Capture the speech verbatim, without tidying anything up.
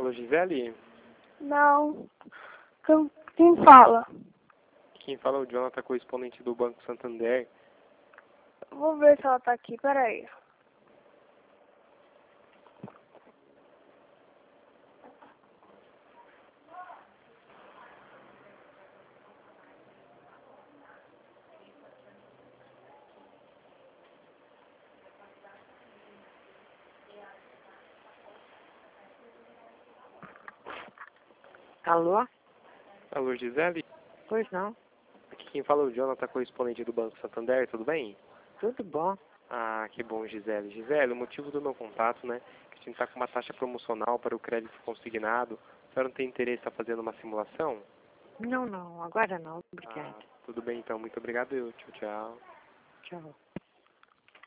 Alô, Gisele? Não. Quem, quem fala? Quem fala é o Jonathan, correspondente do Banco Santander. Vou ver se ela tá aqui, peraí. Alô? Alô, Gisele? Pois não. Aqui quem fala é o Jonathan, correspondente do Banco Santander, tudo bem? Tudo bom. Ah, que bom, Gisele. Gisele, o motivo do meu contato, né, que a gente está com uma taxa promocional para o crédito consignado. A senhora não tem interesse em estar fazendo uma simulação? Não, não. Agora não. Obrigada. Ah, tudo bem então, muito obrigado eu. Tchau, tchau. Tchau.